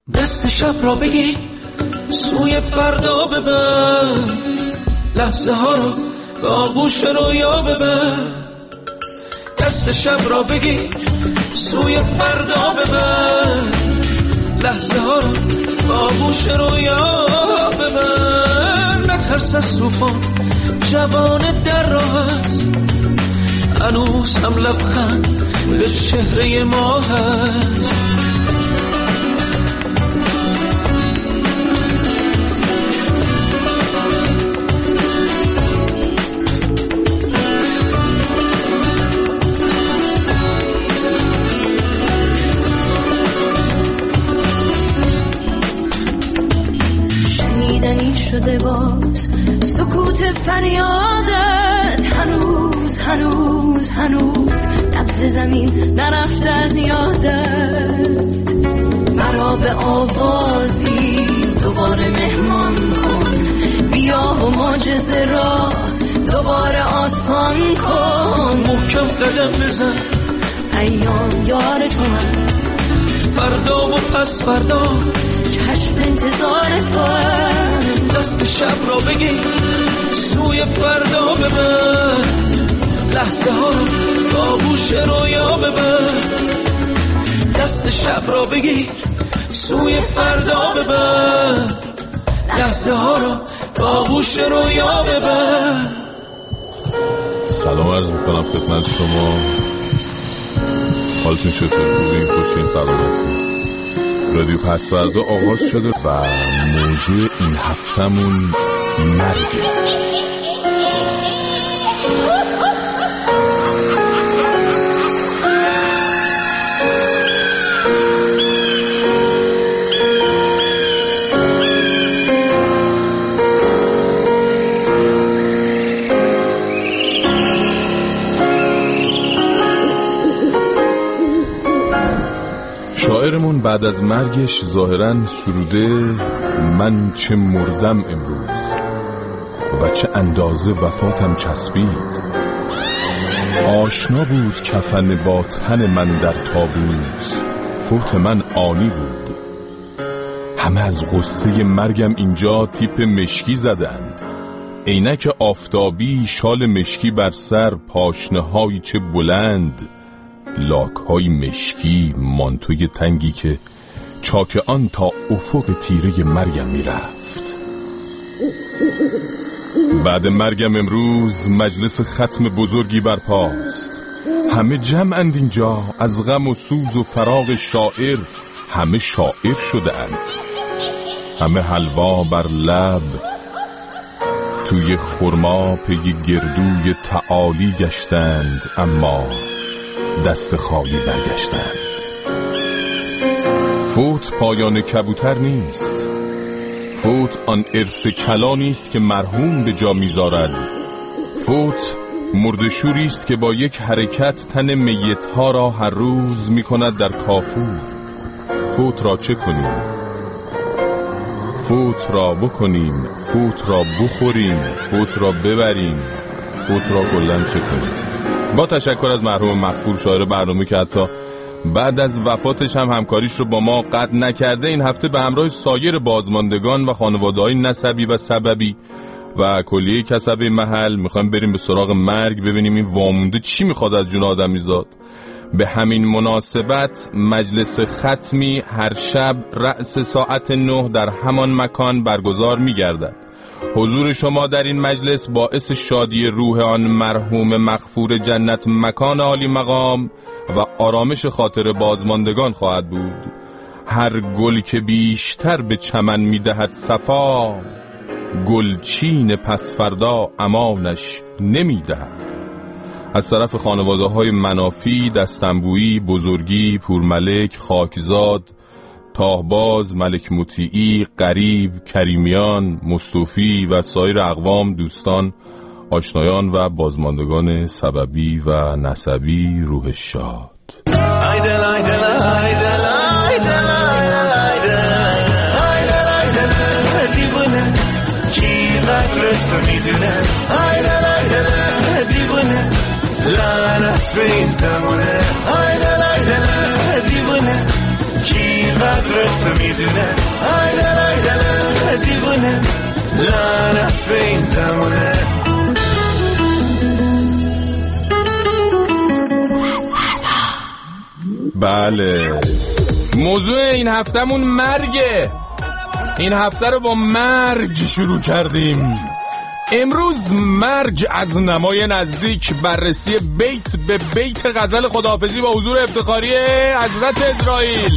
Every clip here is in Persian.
دست شب را بگی سوی فردا ببر، لحظه ها رو به آغوش رویا ببر. دست شب را بگی سوی فردا ببر، لحظه ها رو به آغوش رویا ببر. نترس از طوفان، جوان در راه است، هنوز هم لبخند به چهره ما هست. شنیدنی شده باز سکوت فریادت، هنوز هنوز هنوز نبض زمین نرفته از یادت. مرا به آوازی دوباره مهمان کن، بیا و معجزه را دوباره آسان کن. محکم قدم بزن، ایام یار تو هم، فردا و پس فردا چشم انتظار تو هم. دست شب را بگی سوی فردا ببر، لحظه ها رو به آغوش رویا ببر. دست شب را بگی سوی فردا ببر، لحظه ها رو به آغوش رویا ببر. سلام عرض میکنم خدمت شما، حالتون چطور؟ خوبین؟ خوشین؟ سلامتی؟ رادیو پسوردا آغاز شده و موضوع این هفتمون مرگه. شاعرمون بعد از مرگش ظاهراً سروده من چه مردم امروز و چه اندازه وفاتم چسبید. آشنا بود کفن با تن من در تابوت، فوت من آنی بود. همه از غصه مرگم اینجا تیپ مشکی زدند، عینک آفتابی، شال مشکی بر سر، پاشنه هایی چه بلند، لاک های مشکی، مانتوی تنگی که چاک آن تا افق تیره مرگم می رفت. بعد مرگم امروز مجلس ختم بزرگی برپاست. همه جمعند اینجا، از غم و سوز و فراق شاعر همه شاعر شده اند. همه حلوا بر لب، توی خرما پی گردوی تعالی گشتند، اما دست خالی برگشتند. فوت پایان کبوتر نیست، فوت آن ارث کلا نیست که مرحوم به جا می‌ذارد. فوت مردشوری است که با یک حرکت تن میت‌ها را هر روز می‌کند در کافور. فوت را چه کنیم؟ فوت را بکنیم، فوت را بخوریم، فوت را ببریم، فوت را کلاً چه کنیم؟ با تشکر از مرحوم مغفور شاعر برنامه که حتی بعد از وفاتش هم همکاریش رو با ما قطع نکرده. این هفته به همراه سایر بازماندگان و خانواده‌های نسبی و سببی و کلیه کسب محل میخوایم بریم به سراغ مرگ، ببینیم این وامونده چی میخواد از جون آدمیزاد. به همین مناسبت مجلس ختمی هر شب رأس ساعت 9 در همان مکان برگزار میگردد. حضور شما در این مجلس باعث شادی روح آن مرحوم مغفور جنت مکان عالی مقام و آرامش خاطر بازماندگان خواهد بود. هر گل که بیشتر به چمن میدهد صفا، گلچین پس فردا امانش نمیدهد. از طرف خانواده های منافی، دستنبویی، بزرگی، پورملک، خاکزاد، تاهباز، ملک مطیعی، قریب، کریمیان، مصطفی و سایر اقوام، دوستان، آشنایان و بازماندگان سببی و نسبی روح شاد. لعنت به این زمانه، ای دل ای دل دیوونه، کی قدر تو میدونه ای دل دیوونه لعنت به این زمونه. بله موضوع این هفتمون مرگه. این هفته رو با مرگ شروع کردیم. امروز مرگ از نمای نزدیک، بررسی بیت به بیت غزل خداحافظی با حضور افتخاری حضرت اسرائیل.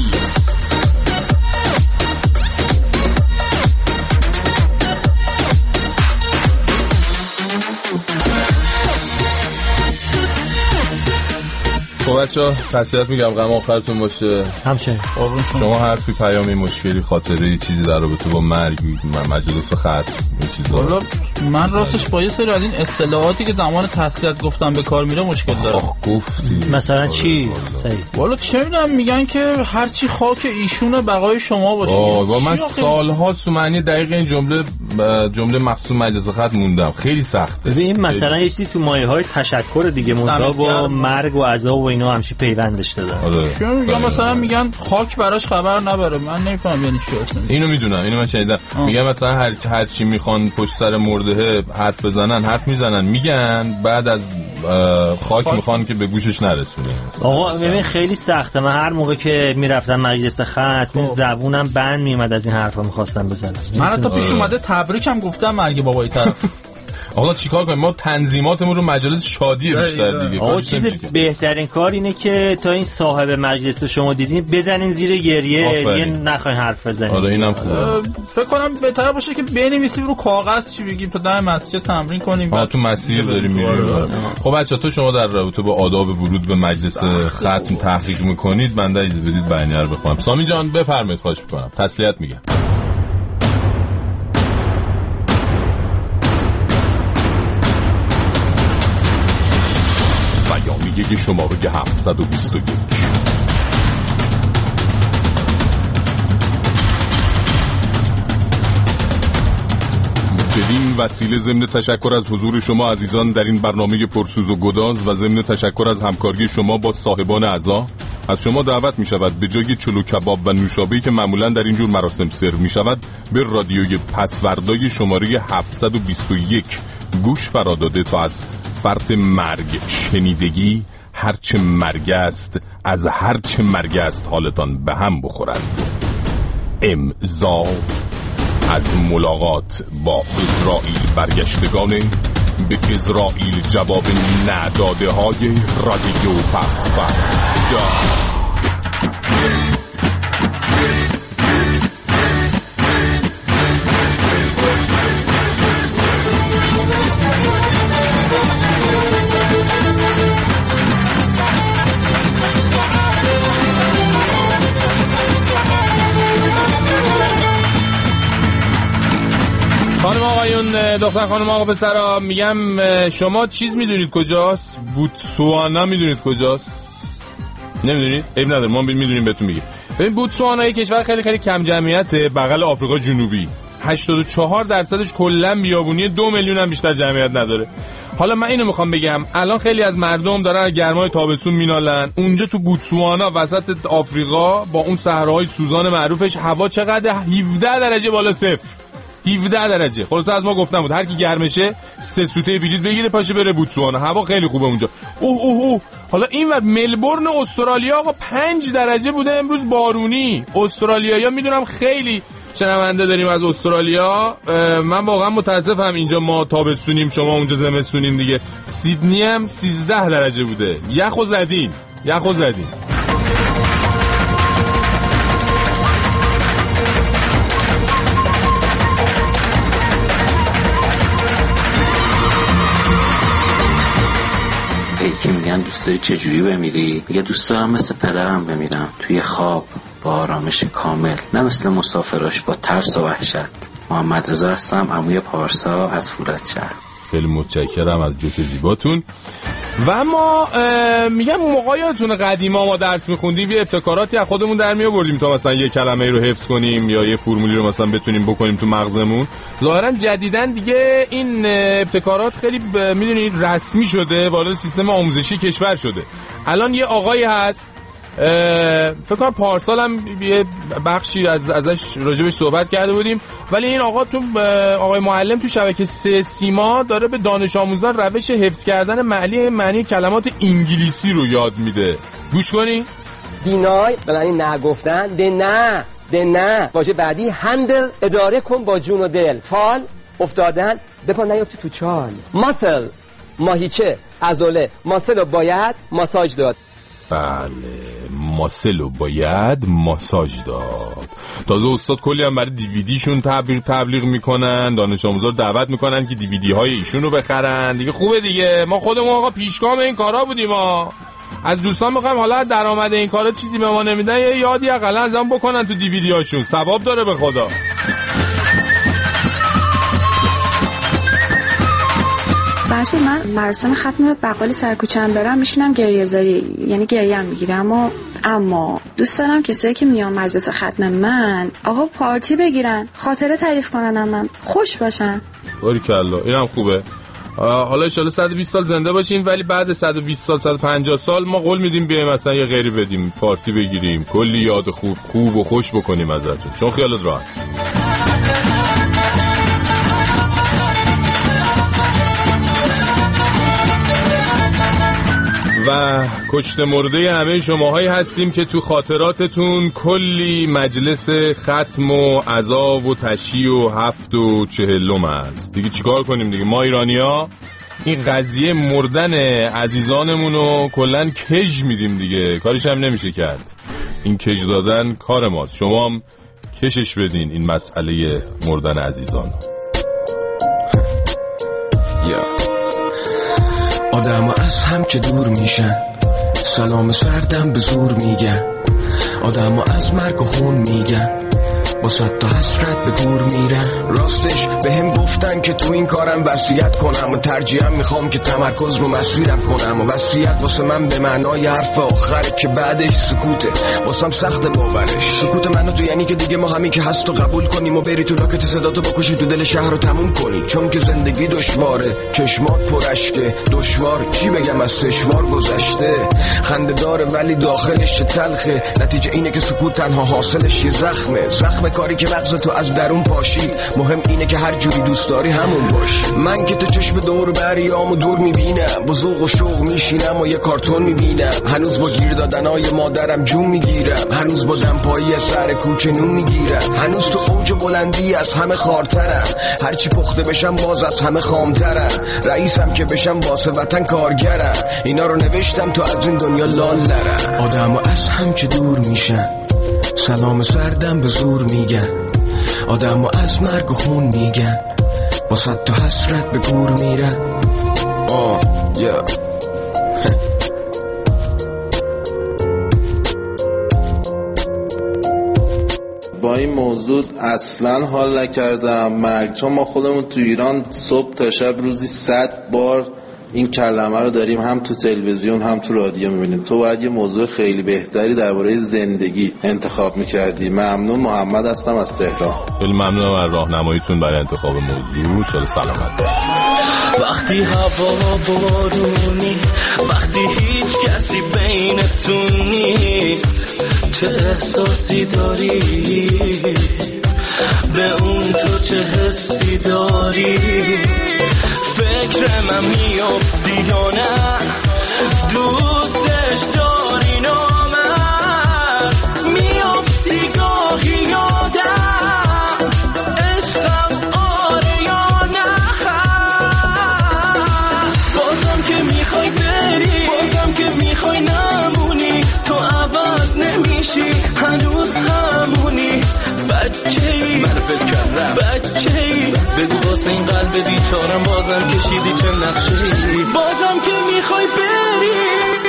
خب بچه‌ها تسلیت میگم، غم آخرتون باشه. همچنین شما حرفی، پیامی، مشکلی، خاطره، چیزی در رابطه با مرگ، مجلس ختم، این چیزا؟ والا من راستش با یه سری از این اصطلاحاتی که زمان تسلیت گفتم به کار میره مشکل دارم. گفتی مثلا چی؟ والا چه میدونم، میگن که هر چی خاک ایشونه بقای شما باشه. با من سال‌ها تو معنی دقیق این جمله مخصوص مجلس ختم موندم. خیلی سخته. ببین مثلا یه چیزی تو مایه‌های تشکر دیگه، منتها با مرگ و عذاب و اینا همش پیوندش دادن. یا مثلا میگن خاک براش خبر نبره. من نمیفهمم یعنی چی اصلا. اینو میدونم، اینو من شنیدم. میگن مثلا هر چی میخوان پشت سر مرده حرف بزنن، حرف میزنن، میگن بعد از خاک میخوان که به گوشش نرسونه. آقا ببین خیلی سخته. من هر موقع که میرفتم مجلس ختم زبونم بند میومد از این حرفا میخواستم بزنم. من حتی پیش اومده تبریکم گفتم مرگ بابای طرف. آقا چیکار کنیم؟ ما تنظیماتمون رو مجلس شادی بیشتر دیگه. آقا چیز بهترین کار اینه که تا این صاحب مجلس شما دیدین بزنین زیر گریه، دیگه نخواین حرف بزنین. آره اینم خوبه. فکر کنم بهتره باشه که بنویسیم رو کاغذ چی بگیم تا در مسجد تمرین کنیم. ما تو مسیر داریم میریم. خب بچا تو شما در رابطه با آداب ورود به مجلس ختم تحقیق میکنید، بنده اجازه بدید بیانیه رو بخونم. سامی جان بفرمایید، خواهش میکنم. تسلیت میگم. بیانیه شماره 721. بدین وسیله ضمن تشکر از حضور شما عزیزان در این برنامه پرسوز و گداز و ضمن تشکر از همکاری شما با صاحبان اعضا، از شما دعوت می شود به جای چلو کباب و نوشابه‌ای که معمولاً در این جور مراسم سرو می شود، به رادیوی پسوردای شماره 721 گوش فراداده تا از فرط مرگ شنیدگی هرچه مرگ است از هرچه مرگ است حالتان به هم بخورد. امضا از ملاقات با اسرائیل برگشتگان به اسرائیل جواب نداده های رادیو پسوردا. خانم آقایون، دختر خانم آقا پسرا، میگم شما چیز میدونید کجاست؟ بوتسوانا میدونید کجاست؟ نمیدونید؟ عیب نداره، ما میدونیم بهتون میگیم. ببین بوتسوانا یک کشور خیلی خیلی کم جمعیته، بغل آفریقا جنوبی. 84% کلا بیابونی، 2 میلیون هم بیشتر جمعیت نداره. حالا من اینو میخوام بگم، الان خیلی از مردم دارن از گرمای تابستون مینالن. اونجا تو بوتسوانا وسط آفریقا با اون صحراهای سوزان معروفش، هوا چقدر؟ 17 درجه بالا صفر. 17 درجه. خلاص از ما گفتم بود هر کی گرمشه 3 سوته بلیط بگیره پاشه بره بوتسوانا. هوا خیلی خوبه اونجا. اوه حالا اینور ملبورن استرالیا آقا 5 درجه بوده امروز، بارونی. استرالیایی‌ها میدونم خیلی شنونده داریم از استرالیا. من واقعا متاسفم اینجا ما تابستونیم، شما اونجا زمستونیم دیگه. سیدنی هم 13 درجه بوده. یخو زدین. که میگن دوست داری چجوری بمیری؟ میگه دوست دارم مثل پدرم بمیرم، توی خواب با آرامش کامل، نه مثل مسافراش با ترس و وحشت. محمد رضا هستم، عموی پارسا از فولادشهر. خیلی متشکرم از جوک زیباتون. و ما میگم موقعیتون قدیما ما درس میخوندیم یه ابتکاراتی از خودمون در میآوردیم تا مثلا یه کلمه رو حفظ کنیم یا یه فرمولی رو مثلا بتونیم بکنیم تو مغزمون. ظاهرا جدیدن دیگه این ابتکارات خیلی میدونید رسمی شده، وارد سیستم آموزشی کشور شده. الان یه آقایی هست فکر کنم پارسال هم یه بخشی ازش راجبش صحبت کرده بودیم. ولی این آقا آقای معلم تو شبکه 3 سیما داره به دانش آموزان روش حفظ کردن معنی کلمات انگلیسی رو یاد میده. گوش کنی؟ دینای به معنی نگفتن، نه واژه بعدی هندل، اداره کن با جون و دل. فال، افتادن، بپا نیفتی تو چال. ماسل، ماهیچه، عضله. ماسل رو باید ماساژ داد. بله، ماسل رو باید ماساژ داد. تازه استاد کلی هم برای دیویدیشون تبلیغ میکنن، دانش آموزا رو دعوت میکنن که دیویدی های ایشون رو بخرن. دیگه خوبه دیگه، ما خودمون آقا پیشگام این کارا بودیم. از دوستان میخوایم حالا درآمد این کارا چیزی به ما نمیدن، یه یادی حداقل ازم بکنن تو دیویدی هاشون، ثواب داره به خدا. فرض من مراسم ختم بقال سرکوچه‌ام برم میشینم گریه‌زاری، یعنی گریه‌ام میگیرم. اما دوست دارم کسایی که میان مجلس ختم من آقا پارتی بگیرن، خاطره تعریف کنن، من خوش باشن. باریکلا، اینم خوبه. حالا ان شاءالله 120 سال زنده باشیم، ولی بعد 120 سال 150 سال ما قول میدیم بیایم مثلا یه غیری بدیم، پارتی بگیریم، کلی یاد خوب و خوش بکنیم ازتون، چون خیالت راحت. و کشت مرده همه شماهایی هستیم که تو خاطراتتون کلی مجلس ختم و عزا و تشییع و 7 و 40 هست. دیگه چیکار کنیم دیگه؟ ما ایرانی‌ها این قضیه مردن عزیزانمونو کلن کج میدیم دیگه، کاریش هم نمیشه کرد. این کج دادن کار ماست، شما هم کشش بدین این مسئله مردن عزیزان. آدم از هم که دور میشن، سلام سردم به زور میگن. آدم از مرگ و خون میگن، با صد تا حسرت به گور میرن. راستش به هم گفتن که تو این کارم وصیت کنم و ترجیحاً میخوام که تمرکز رو مسیرم کنم. و وصیت واسه من به معنای حرف آخره که بعدش سکوته، واسم سخت باورش. سکوت منو تو یعنی که دیگه ما همین که هست و قبول کنیم و بری تو لاکت صداتو بکشی تو دل شهر رو تموم کنی. چون که زندگی دشواره، چشمات پرشکه، دشوار چی بگم از سشوار گذشته. خنده داره ولی داخلش تلخه، نتیجه اینه که سکوت تنها حاصلش یه زخمه کاری که مغز تو از درون پاشید. مهم اینه که هر جوری دوست داری همون باش. من که تو چشم دور بریامو دور میبینم، با ذوق و شوق میشینم و یه کارتون میبینم. هنوز با گیر دادنای مادرم جون میگیرم، هنوز با دمپایی سر کوچه نون میگیرم. هنوز تو اوج بلندی از همه خارترم، هرچی پخته بشم باز از همه خامترم. رئیسم که بشم واسه وطن کارگرم، اینا رو نوشتم تو از این دنیا لال نرم. آدم از هم که دور میشن، سلام سردم به زور میگن. آدم از مرگ و خون میگن، با صد تا حسرت به گور میرن. با این موضوع اصلا حال نکردم مرگ، چون ما خودمون تو ایران صبح تا شب روزی 100 بار این کلمه رو داریم، هم تو تلویزیون هم تو رادیو میبینیم. تو باید یه موضوع خیلی بهتری درباره زندگی انتخاب میکردی. ممنون. محمد هستم از تهران. خیلی ممنونم از راهنماییتون برای انتخاب موضوع. شاد سلامت باشید. وقتی هوا بارونی، وقتی هیچ کسی بینتون نیست، چه احساسی داری؟ به اون تو چه حسی داری؟ فکر من میافتی یا نه؟ دوستش داری نامرد؟ میافتی گاهی یادم؟ عشقم آره یا نه؟ بازم که میخوای بری، بازم که میخوای نمونی، تو عوض نمیشی، هنوز همونی. بچه‌ای من فکر کردم، بچه‌ای بگو واسه این قلب بیچارم بازم کشیدی چه نقشه‌ای. بازم که میخوای بری،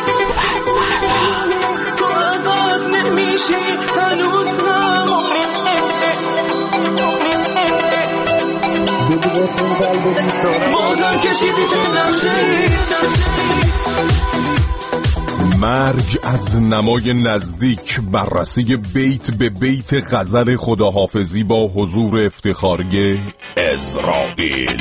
تو عوض نمیشی، هنوز همونی. بازم کشیدی چه نقشه‌ای. مرگ از نمای نزدیک، بررسی بیت به بیت غزل خداحافظی با حضور افتخارگه عزرائیل.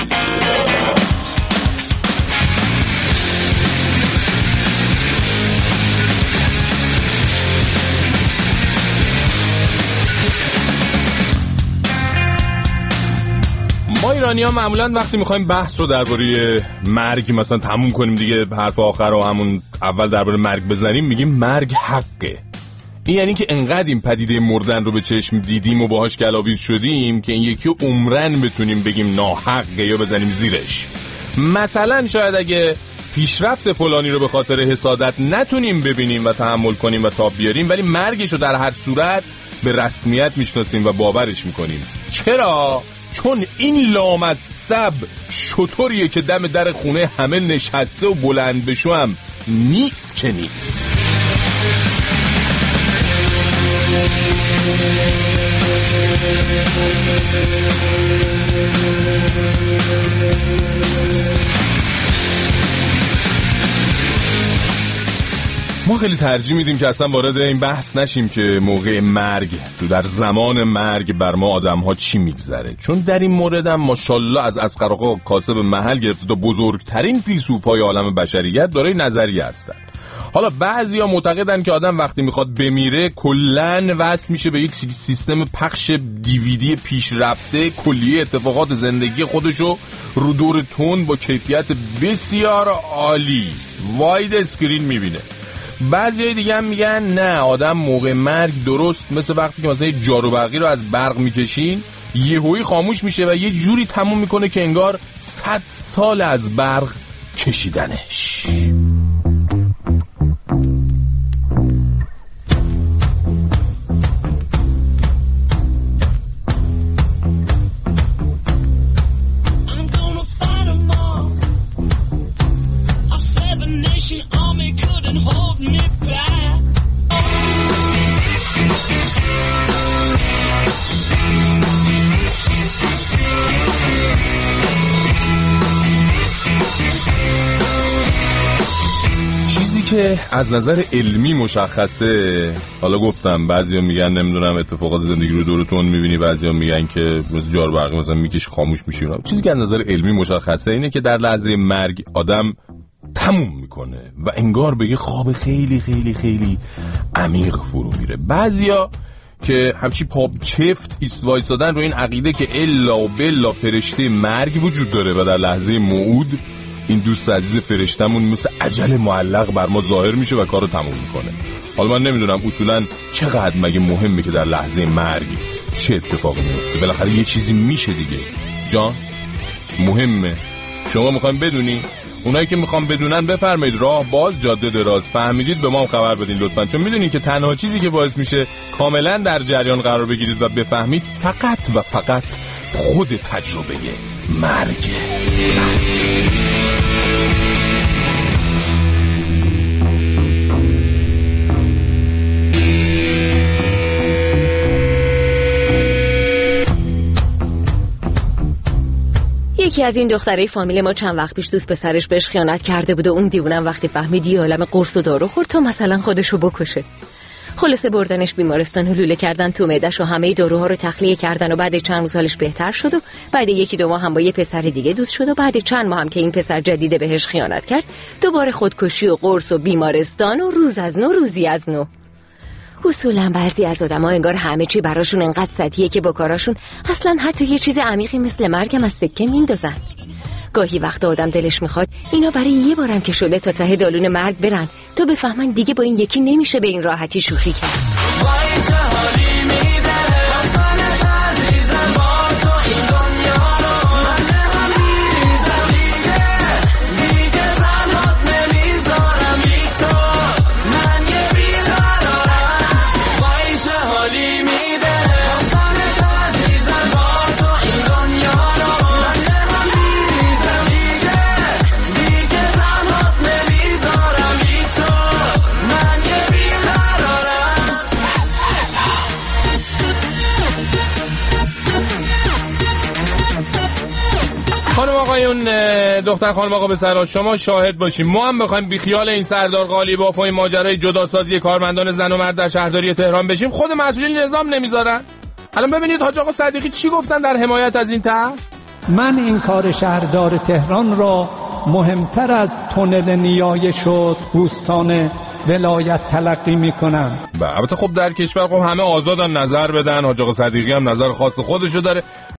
ایرانی‌ها معمولاً وقتی می‌خوایم بحث رو درباره مرگ مثلا تموم کنیم دیگه، حرف آخر رو همون اول درباره مرگ بزنیم، میگیم مرگ حقه. این یعنی که انقدر این پدیده مردن رو به چشم دیدیم و باهاش گلاویز شدیم که این یکی رو عمرن بتونیم بگیم ناحقه یا بزنیم زیرش. مثلا شاید اگه پیشرفت فلانی رو به خاطر حسادت نتونیم ببینیم و تحمل کنیم و تاب بیاریم، ولی مرگش رو در هر صورت به رسمیت میشناسیم و باورش میکنیم. چرا؟ چون این لامصب شطوریه که دم در خونه همه نشسته و بلند بشو هم نیست که نیست. ما خیلی ترجیح میدیم که اصلا وارد این بحث نشیم که موقع مرگ تو در زمان مرگ بر ما آدم ها چی میگذره، چون در این مورد هم ماشاءالله از اصغر آقا کاسب محل گرفته تا بزرگترین فیلسوفای عالم بشریت دارای نظریه هستن. حالا بعضیا معتقدن که آدم وقتی میخواد بمیره کلن وصل میشه به یک سیستم پخش دیویدی پیشرفته کلیه اتفاقات زندگی خودشو رو دور تون با کیفیت بسیار عالی واید اسکرین میبینه. بعضیای دیگه هم میگن نه، آدم موقع مرگ درست مثل وقتی که مثلا جارو برقی رو از برق میکشین یهویی خاموش میشه و یه جوری تموم میکنه که انگار 100 سال از برق کشیدنش. که از نظر علمی مشخصه، حالا گفتم بعضیا میگن نمیدونم اتفاقات زندگی رو دورتون میبینی، بعضیا میگن که مثل جار برقی مثلا میکشی خاموش میشی. چیزی که از نظر علمی مشخصه اینه که در لحظه مرگ آدم تموم میکنه و انگار به یه خواب خیلی خیلی خیلی عمیق فرو میره. بعضیا که همچی پاپ چفت ایستوایسادن رو این عقیده که الا و بلا فرشته مرگ وجود داره و در لحظه موعود این دوست عزیز فرشتمون مثل اجل معلق بر ما ظاهر میشه و کارو تموم میکنه. حالا من نمیدونم اصولا چقدر مگه مهمه که در لحظه مرگ چه اتفاقی میفته، بالاخره یه چیزی میشه دیگه. جان مهمه، شما میخوایم بدونی؟ اونایی که میخوام بدونن بفرمایید راه باز جاده دراز، فهمیدید به ما هم خبر بدین لطفا، چون میدونین که تنها چیزی که باعث میشه کاملا در جریان قرار بگیرید و بفهمید فقط و فقط خود تجربه مرگ. یکی از این دخترای فامیل ما چند وقت پیش دوست پسرش بهش خیانت کرده بود و اون دیوونم وقتی فهمید یه عالم قرص و دارو خورد تا مثلا خودشو بکشه. خلاصه بردنش بیمارستان و لوله کردن تو معده‌ش و همه داروها رو تخلیه کردن و بعد چند روز حالش بهتر شد و بعد یکی دو ماه هم با یه پسر دیگه دوست شد و بعد چند ماه هم که این پسر جدیده بهش خیانت کرد دوباره خودکشی و قرص و بیمارستان و روز از نو روزی از نو. اصولا بعضی از آدم‌ها انگار همه چی براشون انقدر سطحیه که با کاراشون اصلا حتی یه چیز عمیقی مثل مرگم از سکه میندازن. گاهی وقتا آدم دلش میخواد اینا برای یه بارم که شده تا ته دالون مرگ برن تا بفهمن دیگه با این یکی نمیشه به این راحتی شوخی کرد. دختر خانم آقا پسرها شما شاهد باشیم، ما هم بخوایم بیخیال این سردار قالیباف و این ماجرای جداسازی کارمندان زن و مرد در شهرداری تهران بشیم خود مسئولین نظام نمیذارن. الان ببینید حاج آقا صدیقی چی گفتن در حمایت از این طرح. من این کار شهردار تهران را مهمتر از تونل نیایش و بوستان ولایت تلقی میکنم. البته خب در کشور خب همه آزادن نظر بدن، حاج آقا صدیقی هم نظر خاص خودشو داره.